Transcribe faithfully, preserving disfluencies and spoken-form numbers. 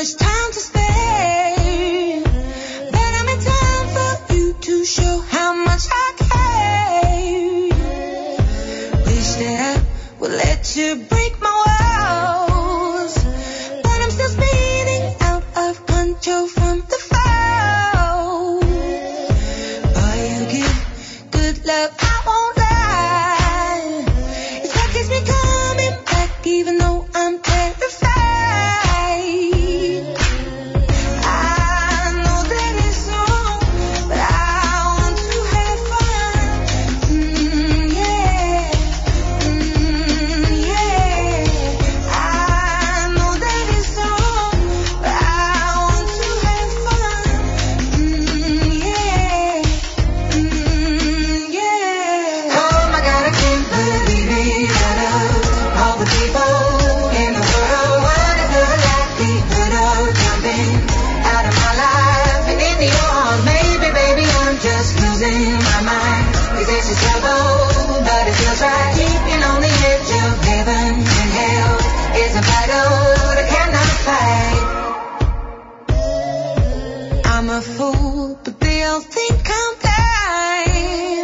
much time to spare, but I'm in time for you to show how much I care. Wish that I would let you break my walls, but I'm still spinning out of control from the fall. Boy, you give good love, I won't lie. It's what keeps me coming back, even though I'm terrified. I'm a fool, but they all think I'm blind.